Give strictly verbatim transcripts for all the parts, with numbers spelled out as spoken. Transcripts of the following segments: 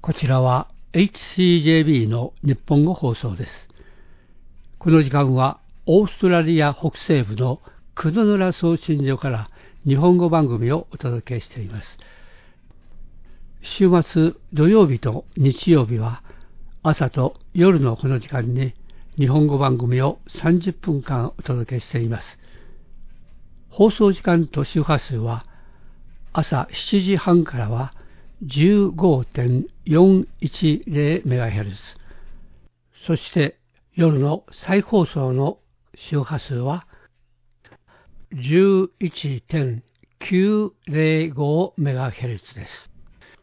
こちらは エイチシージェービー の日本語放送です。この時間はオーストラリア北西部のクドヌラ送信所から日本語番組をお届けしています。週末土曜日と日曜日は朝と夜のこの時間に日本語番組をさんじゅっぷんかんお届けしています。放送時間と周波数は朝しちじはんからは じゅうごてんよんいちゼロメガヘルツ、そして夜の再放送の周波数は じゅういちてんきゅうゼロごメガヘルツ です。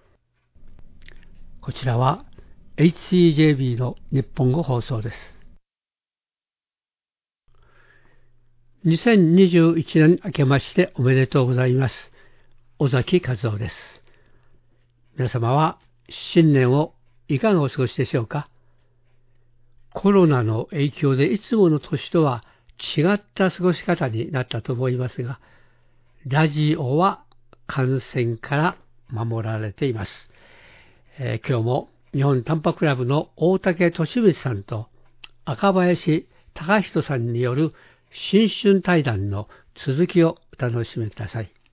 こちらは エイチシージェービー の日本語放送です。にせんにじゅういちねん明けましておめでとうございます。尾崎和夫です。皆様は新年をいかがお過ごしでしょうか。コロナの影響でいつもの年とは違った過ごし方になったと思いますが、ラジオは感染から守られています。えー、今日も日本短波クラブの大竹利光さんと赤林隆人さんによる新春対談の続きをお楽しみください。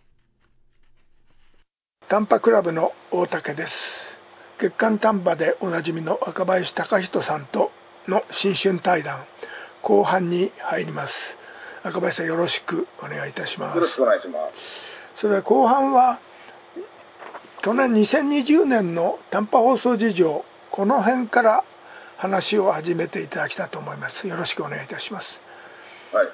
短波クラブの大竹です。月刊短波でおなじみの赤林隆人さんとの新春対談後半に入ります。赤林さん、よろしくお願いいたします。 よろしくお願いします。 それでは後半は去年にせんにじゅうねんの短波放送事情、この辺から話を始めていただきたいと思います。よろしくお願いいたします。 はい、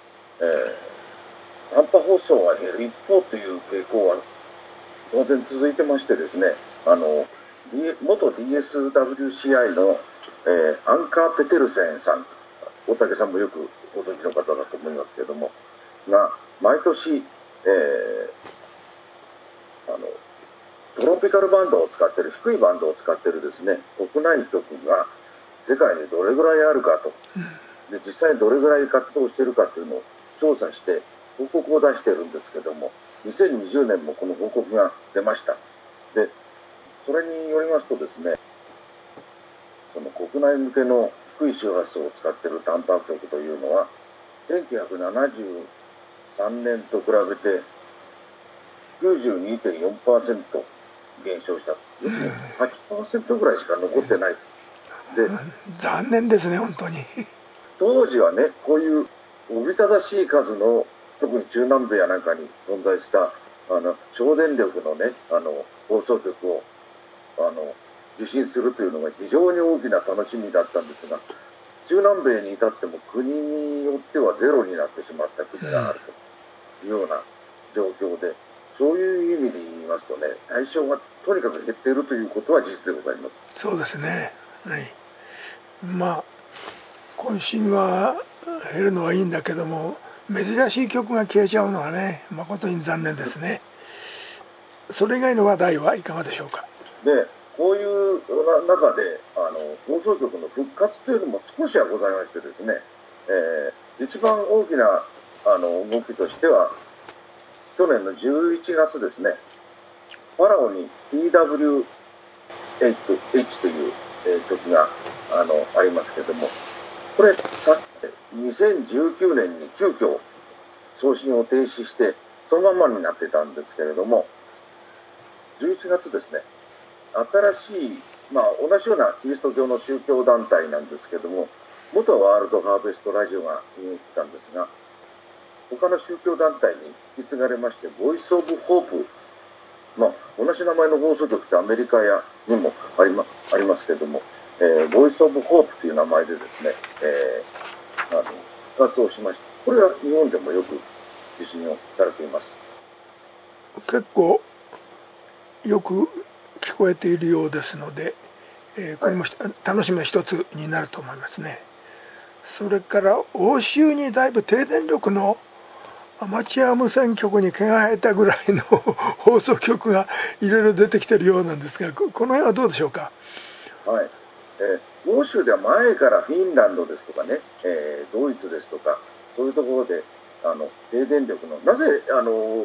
えー、短波放送が減る一方という傾向は当然続いてましてですね、あの元 ディーエスダブリューシーアイ の、えー、アンカー・ペテルセンさん、大竹さんもよくご存知の方だと思いますけれどもが毎年、えー、あのトロピカルバンドを使っている、低いバンドを使っているですね、国内局が世界にどれぐらいあるかと、で実際にどれぐらい活動しているかというのを調査して報告を出しているんですけども、にせんにじゅうねんもこの報告が出ました。でそれによりますとですね、その国内向けの低い周波数を使っている短波局というのはせんきゅうひゃくななじゅうさんねんと比べて きゅうじゅうにてんよんパーセント 減少した。はちパーセント ぐらいしか残ってない。で残念ですね、本当に。 当時はね、こういうおびただしい数の、特に中南米やなんかに存在したあの省電力のね、あの放送局をあの受信するというのが非常に大きな楽しみだったんですが、中南米に至っても国によってはゼロになってしまった国があるというような状況で、そういう意味で言いますとね、対象がとにかく減っているということは事実でございます。 そうですね、はい、まあ渾身は減るのはいいんだけども、珍しい曲が消えちゃうのはね、誠に残念ですね。それ以外の話題はいかがでしょうか。 でこういう中であの放送局の復活というのも少しはございましてですね、えー、一番大きなあの動きとしては去年のじゅういちがつですね、パラオに ティーダブリューエイチ という、えー、曲が あのありますけれども、これさにせんじゅうきゅうねんに急遽送信を停止してそのままになってたんですけれども、じゅういちがつですね、新しい、まあ、同じようなキリスト教の宗教団体なんですけども、元ワールドハーベストラジオが運営してたんですが、他の宗教団体に引き継がれまして、ボイス・オブ・ホープ、まあ、同じ名前の放送局ってアメリカやにもありま、ありますけども、えー、ボイス・オブ・ホープという名前でですね、えー、あの復活をしました。これは日本でもよく受信をされています。 結構よく聞こえているようですので、えー、これも、はい、楽しみの一つになると思いますね。それから欧州にだいぶ低電力のアマチュア無線局に毛が生えたぐらいの放送局がいろいろ出てきているようなんですが、この辺はどうでしょうか。 はい、えー、欧州では前からフィンランドですとかね、えー、ドイツですとかそういうところであの低電力のなぜあの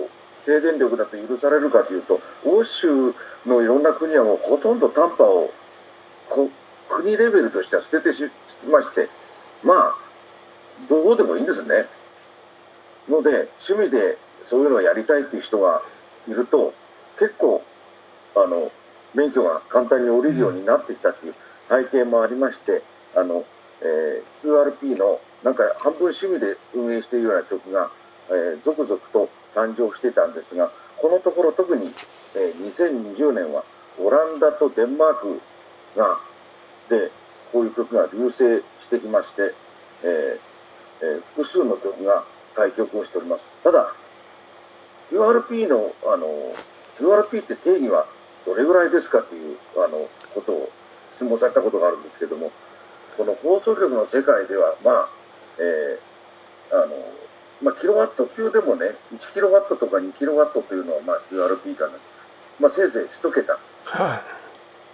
低電力だと許されるかというと、欧州のいろんな国はもうほとんど短波をこ国レベルとしては捨ててしまして、まあどうでもいいんですね。ので趣味でそういうのをやりたいっていう人がいると、結構あの免許が簡単に下りるようになってきたっていう背景もありまして、あの、えー、キューアールピー のなんか半分趣味で運営しているような曲が、えー、続々と誕生してたんですが、このところ特に、えー、にせんにじゅうねんはオランダとデンマークがでこういう曲が隆盛してきまして、えーえー、複数の曲が開局をしております。ただ キューアールピー の、あの キューアールピー って定義はどれぐらいですかというあのことを質問されたことがあるんですけども、この放送局の世界では、まあ、えー、あの、まあ、キロワット級でもね、いちキロワットとかにキロワットというのは、まあ、キューアールピー かな。まあ、せいぜい一桁。 はい。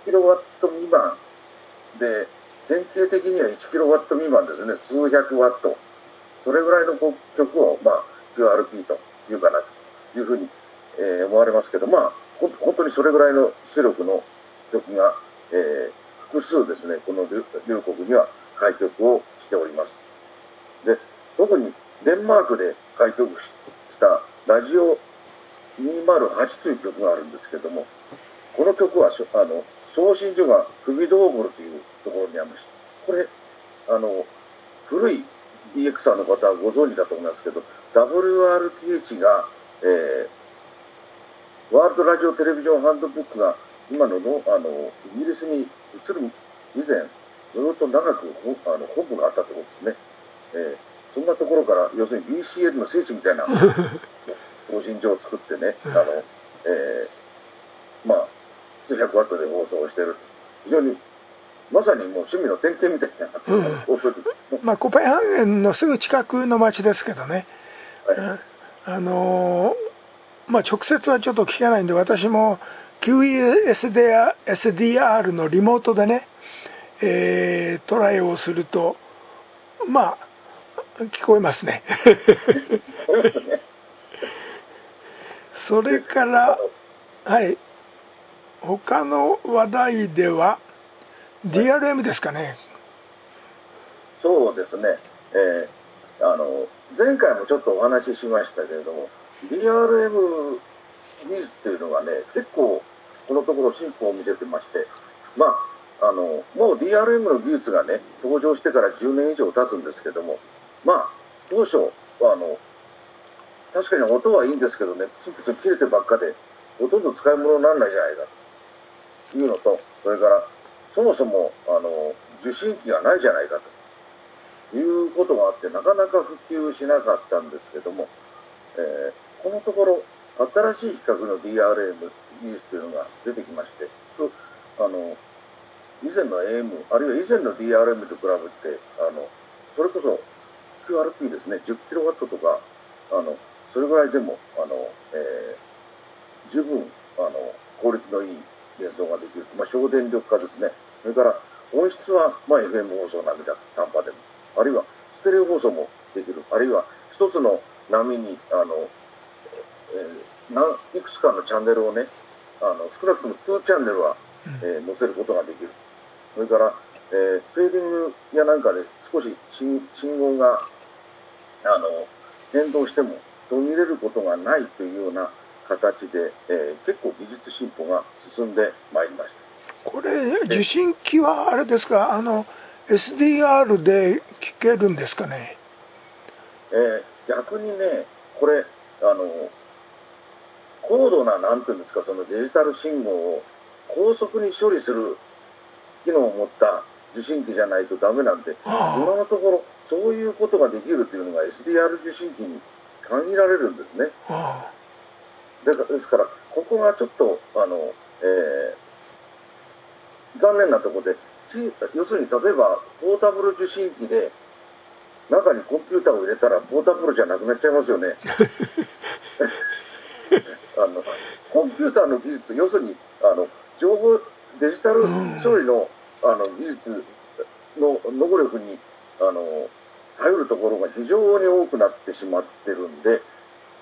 キロワット未満で、典型的にはいちキロワット未満ですね、数百ワット。それぐらいの曲を、まあ、キューアールピー というかなというふうに、えー、思われますけど、まあ、ほ本当にそれぐらいの出力の曲が、えー複数ですね、この両国には開局をしております。で、特にデンマークで開局したラジオにひゃくはちという曲があるんですけども、この曲はあの送信所がクビドーボルというところにありました。これ、あの古い ディーエックスアール の方はご存知だと思いますけど、ダブリューアールティーエイチ が、えー、ワールドラジオテレビジョンハンドブックが今ののあのイギリスに移る以前、ずっと長くあの本部があったところですね、えー、そんなところから要するに ビーシーエル の聖地みたいな送信所を作ってね、あのえー、まあ数百ワットで放送をしている、非常にまさにもう趣味の典型みたいな放送局、 うん、まあコペンハーゲンのすぐ近くの町ですけどね、はい、あのー、まあ直接はちょっと聞けないんで、私も キューイーエスディーアール のリモートでね、えー、トライをするとまあ聞こえますねそれからはい他の話題では ディーアールエム ですかね。 そうですね、えー、あの前回もちょっとお話ししましたけれども、 ディーアールエム 技術というのがね、結構このところ進歩を見せてまして、まあ、あのもう ディーアールエム の技術がね登場してからじゅうねん以上経つんですけども、まあ当初はあの確かに音はいいんですけどね、プツプツ切れてばっかでほとんど使い物にならないじゃないかというのと、それからそもそもあの受信機がないじゃないかということがあって、なかなか普及しなかったんですけども、えー、このところ新しい規格の ディーアールエム 技術というのが出てきまして、あの以前の エーエム あるいは以前の ディーアールエム と比べて、あのそれこそ キューアールピー ですね、じゅっキロワットとかあのそれぐらいでもあの、えー、十分あの効率のいい演奏ができる、まあ、省電力化ですね。それから音質は、まあ、エフエム 放送並みだ、短波でも、あるいはステレオ放送もできる、あるいは一つの波にあの、えー、何いくつかのチャンネルをね、あの少なくともにチャンネルは、えー、載せることができる。それから、えー、フェーディングやなんかで少し信号があの変動しても途切れることがないというような形で、えー、結構技術進歩が進んでまいりました。 これ受信機はあれですか、あの エスディーアール で聞けるんですかね。 えー、逆にね、これあの高度ななんていうんですか、そのデジタル信号を高速に処理する機能を持った受信機じゃないとダメなんで、今のところそういうことができるというのが エスディーアール 受信機に限られるんですね。ですからここがちょっとあの、えー、残念なところで、要するに例えばポータブル受信機で中にコンピューターを入れたらポータブルじゃなくなっちゃいますよねあのコンピューターの技術、要するにあの情報デジタル処理の、あの技術の能力にあの頼るところが非常に多くなってしまってるんで、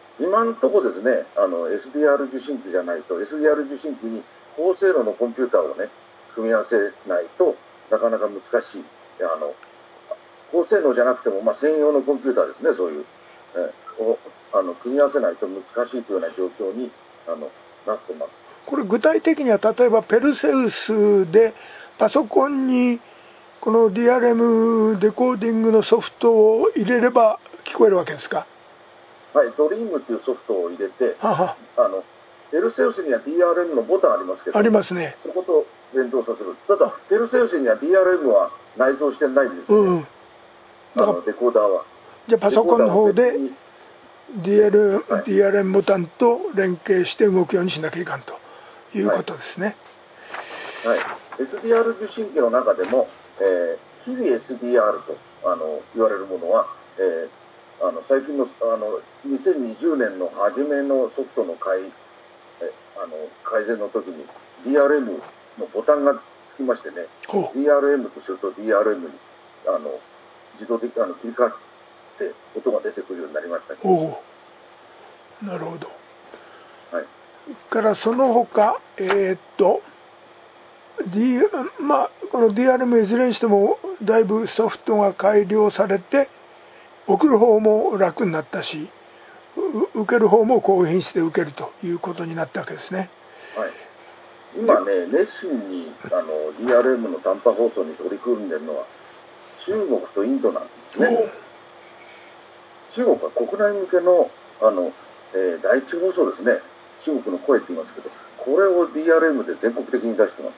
今のところですね、あの エスディーアール 受信機じゃないと、エスディーアール 受信機に高性能のコンピューターをね、組み合わせないとなかなか難しい。あの高性能じゃなくても、まあ、専用のコンピューターですね、そういう、えをあの組み合わせないと難しいというような状況にあのなってます。 これ具体的には例えばペルセウスでパソコンにこの ディーアールエム デコーディングのソフトを入れれば聞こえるわけですか？ はい、ドリームというソフトを入れて、 ははあのペルセウスには ディーアールエム のボタンありますけど、 ありますね。 そこと連動させる。ただペルセウスには ディーアールエム は内蔵してないんですよね、うん、あのデコーダーは。 じゃあパソコンの方で ディーアール、はい、ディーアールエム ボタンと連携して動くようにしなきゃいかんということですね。 はい、はい、エスディーアール 受信機の中でも、えー、キビ エスディーアール とあの言われるものは、えー、あの最近のあのにせんにじゅうねんの初めのソフトの改えあの改善の時に ディーアールエム のボタンがつきましてね、 ディーアールエム とすると ディーアールエム にあの自動的にあの切り替わって音が出てくるようになりましたけど。 おなるほど。 はい。 からその他えー、っと D まあこの ディーアールエム いずれにしてもだいぶソフトが改良されて送る方も楽になったし、受ける方も高品質で受けるということになったわけですね。 はい。今ね、熱心にあの ディーアールエム の短波放送に取り組んでるのは中国とインドなんですね。中国は国内向けのあの、えー、第一放送ですね。中国の声って言いますけど、これを ディーアールエム で全国的に出してます。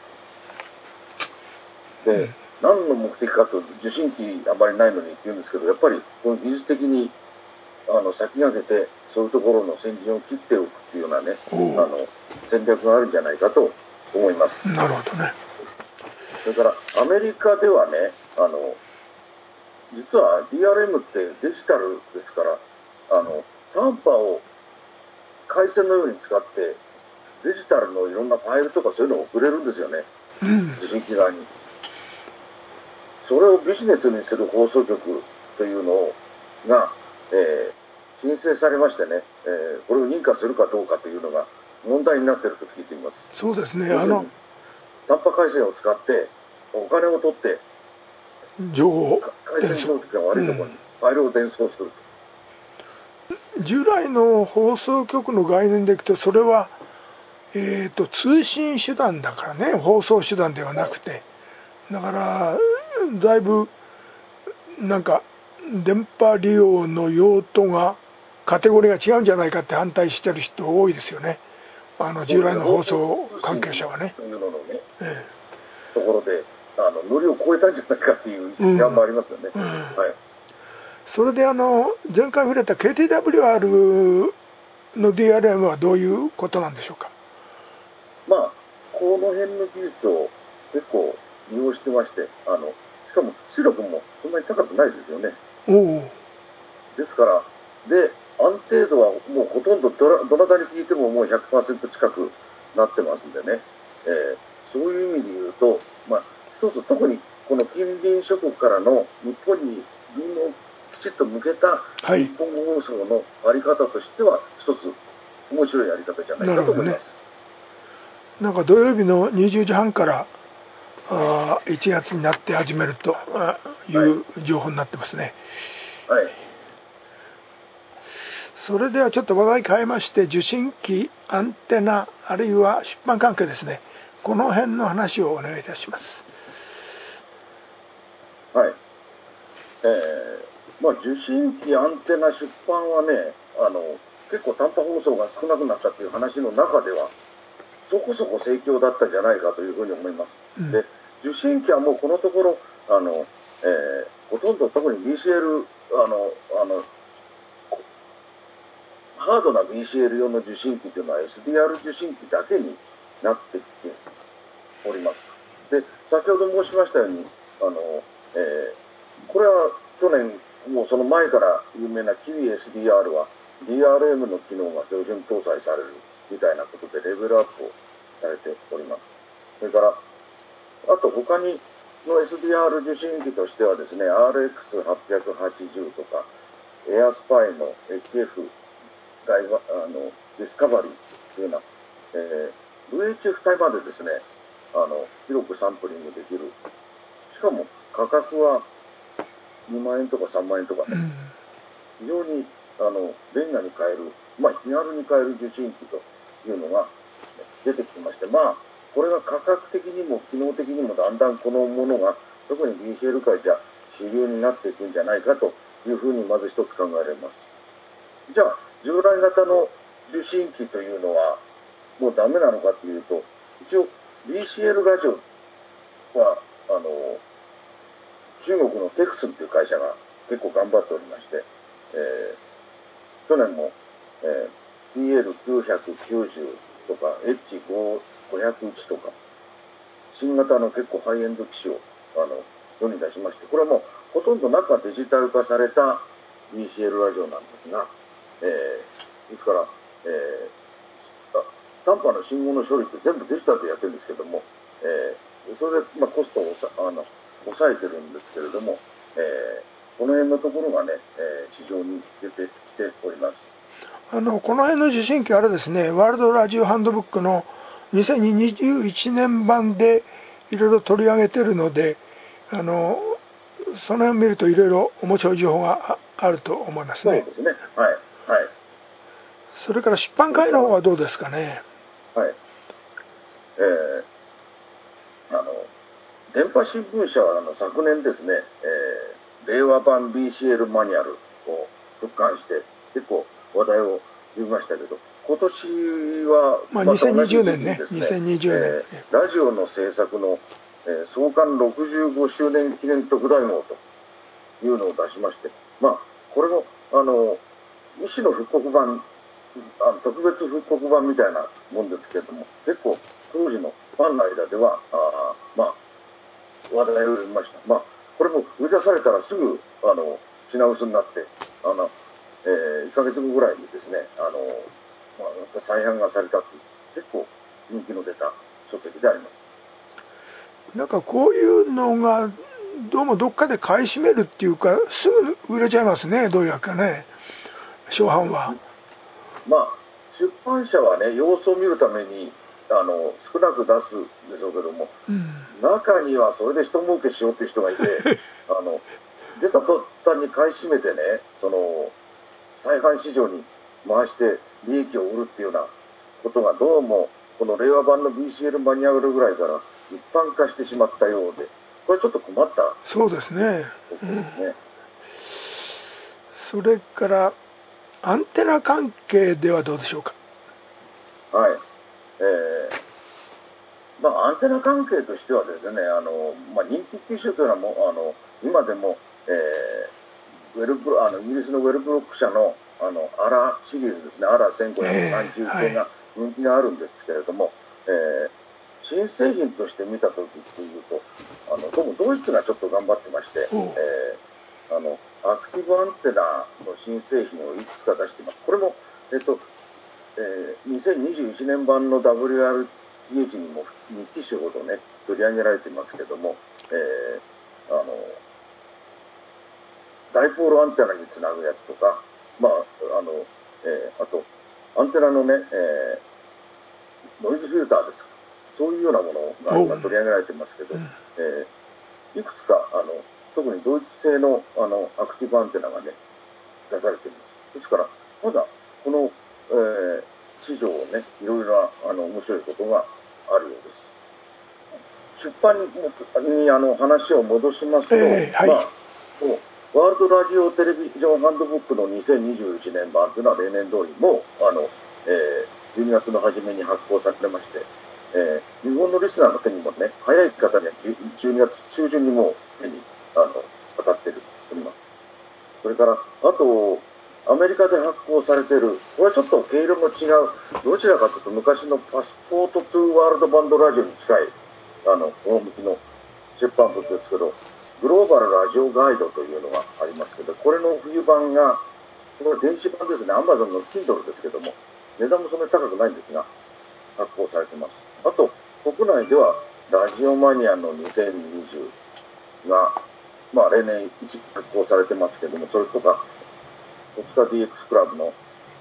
で、うん、何の目的かと、受信機あまりないのにって言うんですけど、やっぱりこの技術的にあの先駆けてそういうところの先陣を切っておくっていうようなね、あの戦略があるんじゃないかと思います。 なるほどね。 それからアメリカではね、あの実は ディーアールエム ってデジタルですから、あの短波を回線のように使ってデジタルのいろんなファイルとかそういうのを送れるんですよね、 うん、 受信機側に。それをビジネスにする放送局というのが、えー、申請されましてね、えー、これを認可するかどうかというのが問題になっていると聞いています。 そうですね。あの短波回線を使ってお金を取って情報回線状況が悪いところにファイルを伝送すると、 うん、従来の放送局の概念でいくとそれは、えー、と通信手段だからね、放送手段ではなくて、だからだいぶなんか電波利用の用途がカテゴリーが違うんじゃないかって反対してる人多いですよね、あの従来の放送関係者はね。 というののね、ええ、ところであのノリを超えたんじゃないかっていう意識もありますよね。うんうん、はい。 それであの前回触れた ケーティーダブリューアール の ディーアールエム はどういうことなんでしょうか。 まあこの辺の技術を結構利用してまして、あのしかも出力もそんなに高くないですよね。 おですからで安定度はもうほとんどどなどなたに聞いてももう ひゃくパーセント 近くなってますんでね、えー、そういう意味で言うと、まあ一つ特にこの近隣諸国からの日本にビームをきちっと向けた日本放送のあり方としては一つ面白いやり方じゃないかと思います。 な、ね、なんか土曜日のにじゅうじはんからあいちがつになって始めるという情報になってますね。 はい。 それではちょっと話題変えまして、受信機、アンテナ、あるいは出版関係ですね、この辺の話をお願いいたします。 はい。えー、まあ受信機、アンテナ、出版はね、あの結構短波放送が少なくなったという話の中ではそこそこ盛況だったんじゃないかというふうに思います。うん、で受信機はもうこのところあの、えー、ほとんど特に ビーシーエル あのあのハードな ビーシーエル 用の受信機というのは エスディーアール 受信機だけになってきております。で先ほど申しましたようにあの、えー、これは去年もうその前から有名な キビ エスディーアール は ディーアールエム の機能が標準搭載されるみたいなことでレベルアップをされております。それからあと他にの エスディーアール 受信機としてはですね アールエックスはっぴゃくはちじゅう とかエアスパイの エイチエフダイバあのディスカバリーというような、えー、ブイエイチエフ 帯までですね、あの広くサンプリングできる。しかも価格はにまんえんとかさんまんえんとかね、うん、非常にあの便利に買える、まあ、気軽に買える受信機というのが出てきまして、まあこれが価格的にも機能的にもだんだんこのものが特に ビーシーエル 界じゃ主流になっていくんじゃないかというふうにまず一つ考えられます。じゃあ従来型の受信機というのはもうダメなのかというと、一応 ビーシーエル ラジオはあの中国のテクスンという会社が結構頑張っておりまして、えー、去年も、えー、ピーエルきゅうひゃくきゅうじゅう とか エイチごひゃくいち とか新型の結構ハイエンド機種をあの世に出しまして、これはもうほとんど中デジタル化された ビーシーエル ラジオなんですが、えー、ですから、えー、短波の信号の処理って全部デジタルでやってるんですけども、えー、それで、まあ、コストをさあの抑えてるんですけれども、えー、この辺のところがね、えー、市場に出てきております。 あのこの辺の受信機あれですね、ワールドラジオハンドブックのにせんにじゅういちねん版でいろいろ取り上げてるので、あのその辺を見るといろいろ面白い情報があると思いますね。 そうですね。はい。はい。 それから出版界の方はどうですかね。 はい。えー、あの電波新聞社はあの昨年ですね、えー、令和版 ビーシーエル マニュアルを復刊して結構話題を呼びましたけど、今年はまあにせんにじゅうねんね、にせんにじゅうねん、 えー、ラジオの制作の、えー、創刊ろくじゅうごしゅうねん記念特大号というのを出しまして、まあこれもあの医師の復刻版、あの特別復刻版みたいなもんですけれども、結構当時のファンの間ではあまあ話題を呼びました。まあこれも売り出されたらすぐあの品薄になって、あの、えー、いっかげつごぐらいにですね、あの、まあ、再販がされたという結構人気の出た書籍であります。 なんかこういうのがどうもどっかで買い占めるっていうか、すぐ売れちゃいますね、どういうわけかね、初版は。 まあ出版社はね、様子を見るためにあの少なく出すんでしょうけども、うん、中にはそれで人儲けしようっていう人がいてあの出た途端に買い占めてね、その再販市場に回して利益を売るっていうようなことがどうもこの令和版の ビーシーエル マニュアルぐらいから一般化してしまったようで、これちょっと困ったそうですね。 ことですね。 うん、それからアンテナ関係ではどうでしょうか。 はい。えー、まあアンテナ関係としてはですね、あの、まあ、人気機種というのはもうあの今でも、えー、ウェルブあのイギリスのウェルブロック社のあのアラシリーズですね、アラせんごひゃくさんじゅう系が人気があるんですけれども、えー、新製品として見たときというと、あのどうもドイツがちょっと頑張ってまして、えー、あのアクティブアンテナの新製品をいくつか出しています。これも、えっとえー、にせんにじゅういちねん版の ダブリューアールティーエイチ にもに機種ほどね取り上げられていますけども、えー、あのダイポールアンテナにつなぐやつとか、まああのえー、あとアンテナのね、えー、ノイズフィルターですか、そういうようなものが今取り上げられていますけど、えー、いくつかあの特にドイツ製のあのアクティブアンテナがね出されています。ですからまだこの、えー、市場をねいろいろなあの面白いことがあるようです。出版にあの話を戻しますと、えーはい、まあワールドラジオテレビジョンハンドブックのにせんにじゅういちねん版というのは例年通りもあの、えー、じゅうにがつの初めに発行されまして、えー、日本のリスナーの手にもね早い方にはじゅうにがつちゅうじゅんにも手にあの渡っております。それからあとアメリカで発行されている、これはちょっと毛色の違う、どちらかというと昔のパスポートトゥーワールドバンドラジオに近いあの趣の出版物ですけど、グローバルラジオガイドというのがありますけど、これの冬版が、これは電子版ですね、アマゾンの Kindle ですけども、値段もそんなに高くないんですが、発行されています。あと、国内ではラジオマニアのにせんにじゅうが、まあ例年いち発行されてますけども、それとか、戸塚 ディーエックス クラブの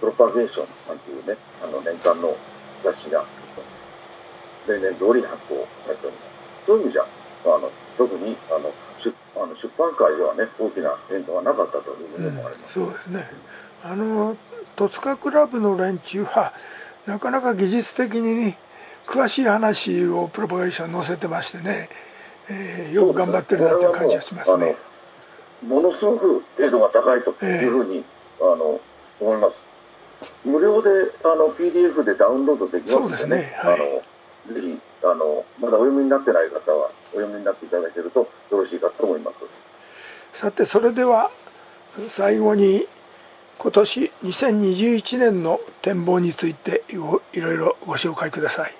プロパゲーションなんていうね、あの年間の雑誌が例年通り発行されております。そういう意味じゃ、あの特にあの 出, あの出版界ではね、大きな変化はなかったというふうに思われます。 うん、そうですね。あの戸塚クラブの連中はなかなか技術的に詳しい話をプロパゲーション載せてましてね、えー、よく頑張ってるなという感じがしますね。 ものすごく程度が高いというふうに、えー、あの思います。無料であの ピーディーエフ でダウンロードできますのでね、はい、あのぜひあのまだお読みになってない方はお読みになっていただけるとよろしいかと思います。 さて、それでは最後に今年にせんにじゅういちねんの展望についていろいろご紹介ください。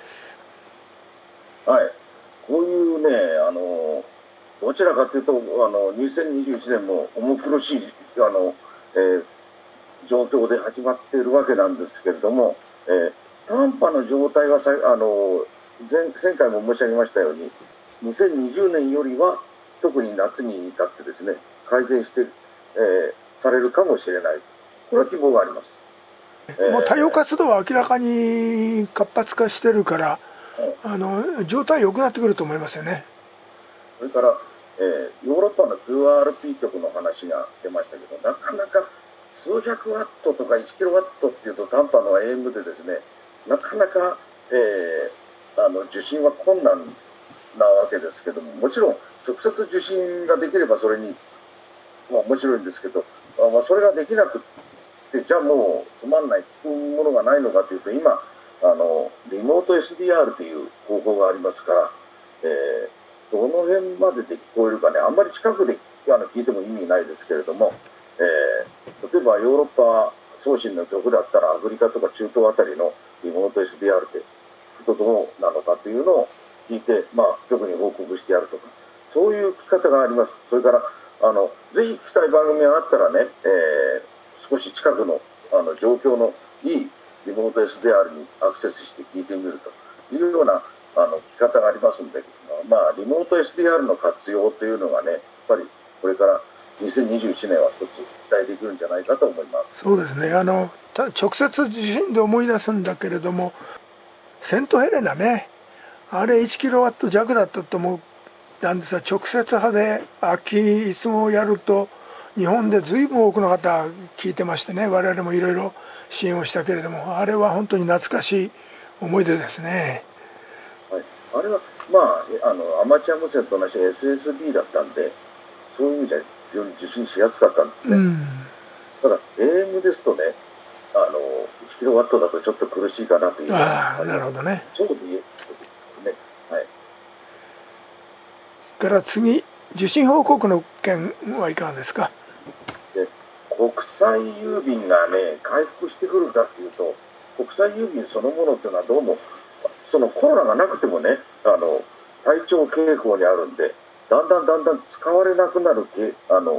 はい、こういうね、あのどちらかというとあのにせんにじゅういちねんも重苦しいあの、えー、状況で始まっているわけなんですけれども、えー、短波の状態はさあの 前, 前回も申し上げましたようににせんにじゅうねんよりは特に夏に至ってですね改善して、えー、されるかもしれない、これは希望があります。 もう太陽活動は明らかに活発化してるから、うん、あの状態良くなってくると思いますよね。 それから、えー、ヨーロッパの キューアールピー 局の話が出ましたけど、なかなか数百ワットとかいちキロワットっていうと短波の エーエム でですね、なかなか、えー、あの受信は困難なわけですけども、もちろん直接受信ができればそれに、まあ、面白いんですけど、まあ、それができなくて、じゃあもうつまんないものがないのかというと、今あのリモート エスディーアール という方法がありますから、えー、どの辺までで聞こえるかね、あんまり近くであの聞いても意味ないですけれども、えー、例えばヨーロッパ送信の局だったらアフリカとか中東あたりのリモート エスディーアール ってどうなのかというのを聞いて、まあ、局に報告してやるとか、そういう聞き方があります。それからあのぜひ聞きたい番組があったらね、えー、少し近くのあの状況のいいリモート エスディーアール にアクセスして聞いてみるというようなあの聞き方がありますので、まあ、リモート エスディーアール の活用というのがね、やっぱりこれからにせんにじゅういちねんは一つ期待できるんじゃないかと思います。 そうですね。あの直接受信で思い出すんだけれども、セントヘレナね、あれいちキロワット弱だったと思うんですが、直接派で秋いつもやると日本で随分多くの方聞いてましてね、我々もいろいろ支援をしたけれども、あれは本当に懐かしい思い出ですね。 はい、あれはまあ、あのアマチュア無線と同じ エスエスビー だったんで、そういう意味では非常に受信しやすかったんですね。うん、ただ エーエム ですとね、あのいちキロワットだとちょっと苦しいかなという。 ああ、なるほどね。 そうですね。はい。 から次、受信報告の件はいかがですか。 で、国際郵便がね回復してくるかっていうと、国際郵便そのものっていうのはどうもそのコロナがなくてもね、あの体調傾向にあるんで、だんだんだんだん使われなくなるけあの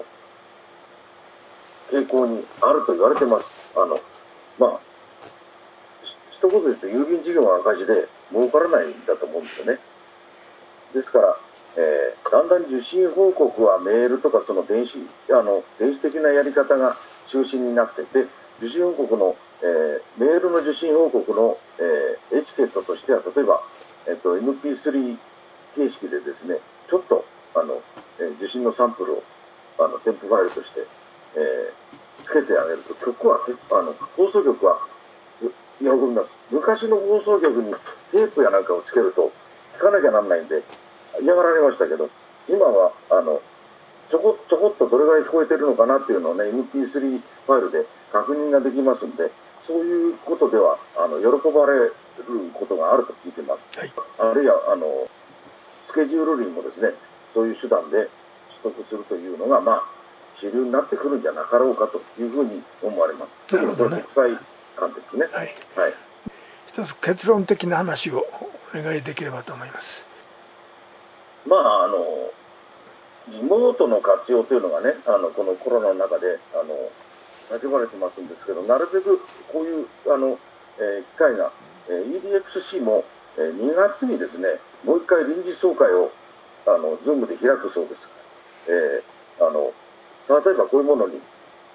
傾向にあると言われてます。あのまあ一言で言うと郵便事業の赤字で儲からないんだと思うんですよね。ですから、えー、だんだん受信報告はメールとかその電子あの電子的なやり方が中心になってて、受信報告の、えー、メールの受信報告の、えー、エチケットとしては、例えば、えー、と エムピースリー 形式でですね、ちょっとあの、えー、受信のサンプルをあの添付ファイルとして、えー、つけてあげると、曲はあの放送局は喜びます。昔の放送局にテープやなんかをつけると聞かなきゃなんないんで嫌がられましたけど、今はあのちょこちょこっとどれぐらい聞こえてるのかなっていうのをね エムピースリー ファイルで確認ができますんで、そういうことではあの喜ばれることがあると聞いてます。はい、あるいはあのスケジュール類もですね、そういう手段で取得するというのがまあ主流になってくるんじゃなかろうかというふうに思われます。 なるほどね。 国際間ですね。はい。はい。 一つ結論的な話をお願いできればと思います。 まああのリモートの活用というのがね、あのこのコロナの中であの叫ばれてますんですけど、なるべくこういうあの、えー、機会が、えー、イーディーエックスシー も、えー、にがつにですね、もう一回臨時総会をあの Zoom で開くそうです。えー、あの例えばこういうものに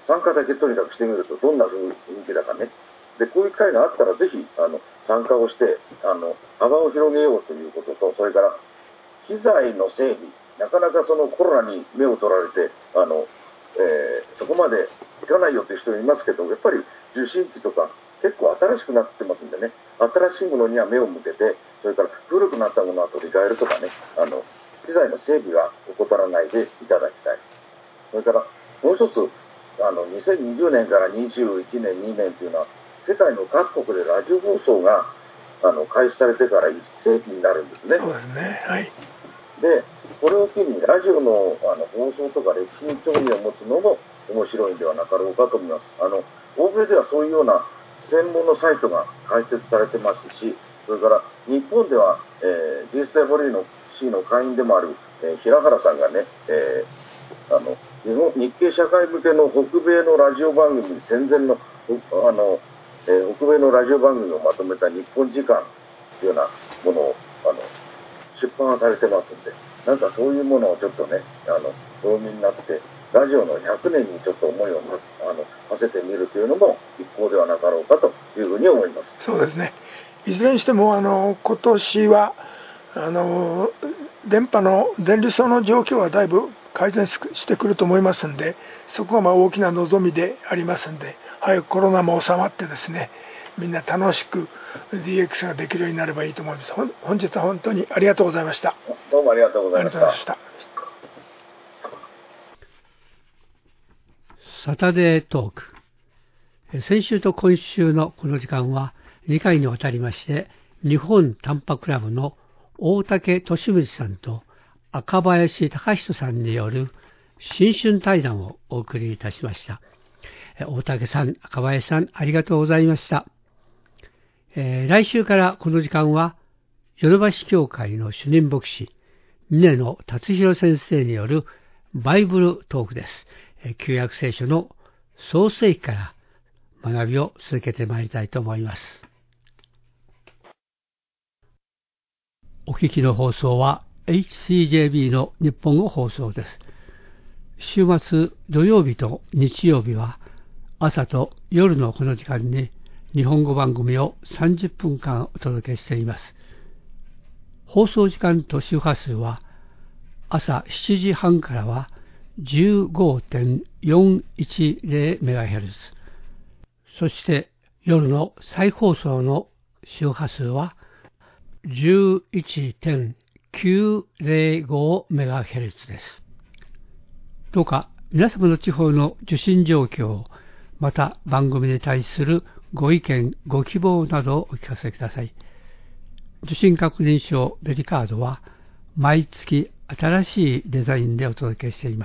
参加だけとにかくしてみるとどんな雰囲気だかね。で、こういう機会があったらぜひあの参加をしてあの幅を広げようということと、それから機材の整備、なかなかそのコロナに目を取られてあの、えー、そこまでいかないよという人いますけど、やっぱり受信機とか結構新しくなってますんでね、新しいものには目を向けて、それから古くなったものは取り替えるとかね、あの機材の整備は怠らないでいただきたい。それからもう一つ、あのにせんにじゅうねんからにじゅういちねん、にねんというのは世界の各国でラジオ放送があの開始されてからいっ世紀になるんですね。 そうですね。はい。 で、これを機にラジオのあの放送とか歴史に興味を持つのも面白いんではなかろうかと思います。あの欧米ではそういうような専門のサイトが開設されてますし、それから日本では、えー、ジーエスダブリュー の C の会員でもある、えー、平原さんがね、えー、あの日本日系社会向けの北米のラジオ番組戦前のあの、えー、北米のラジオ番組をまとめた日本時間というようなものをあの出版されてますんで、なんかそういうものをちょっとね、あのお読みになってラジオのひゃくねんにちょっと思いをあの馳せてみるというのも一向ではなかろうかというふうに思います。 そうですね。いずれにしてもあの今年はあの電波の電離層の状況はだいぶ改善してくると思いますんで、そこがまあ大きな望みでありますんで、早くコロナも収まってですね、みんな楽しく ディーエックス ができるようになればいいと思います。本日は本当にありがとうございました。 どうもありがとうございました。 サタデートーク。先週と今週のこの時間はにかいにわたりまして、日本短波クラブの大竹利光さんと赤林隆人さんによる新春対談をお送りいたしました。大竹さん、赤林さん、ありがとうございました。えー、来週からこの時間は、ヨドバシ教会の主任牧師、峰野達弘先生によるバイブルトークです。旧約聖書の創世記から学びを続けてまいりたいと思います。お聞きの放送は エイチシージェービー の日本語放送です。週末土曜日と日曜日は朝と夜のこの時間に日本語番組をさんじゅっぷんかんお届けしています。放送時間と周波数は朝しちじはんからは じゅうごてんよんいちゼロメガヘルツ、そして夜の再放送の周波数は じゅういちてんきゅうゼロごメガヘルツ です。どうか皆様の地方の受信状況、また番組に対するご意見、ご希望などをお聞かせください。受信確認証ベリカードは毎月新しいデザインでお届けしています。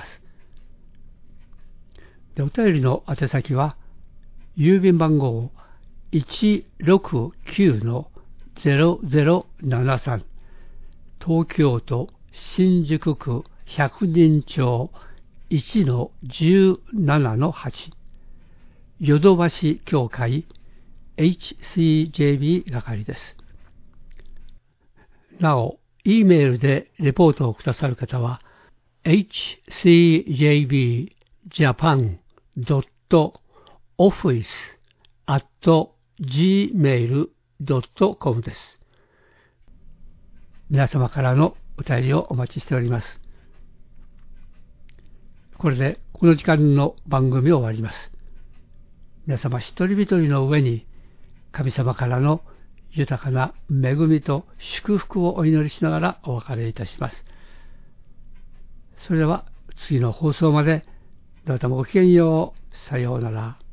で、お便りの宛先は郵便番号 いちろくきゅうのゼロゼロななさん、東京都新宿区百人町 いちのじゅうななのはち、ヨドバシ協会 エイチシージェービー 係です。なお、E メールでレポートをくださる方は エイチシージェービージャパンドットオフィスアットジーメールドットコム です。皆様からのお便りをお待ちしております。これでこの時間の番組を終わります。皆様一人一人の上に神様からの豊かな恵みと祝福をお祈りしながらお別れいたします。それでは次の放送までどうともごきげんよう。さようなら。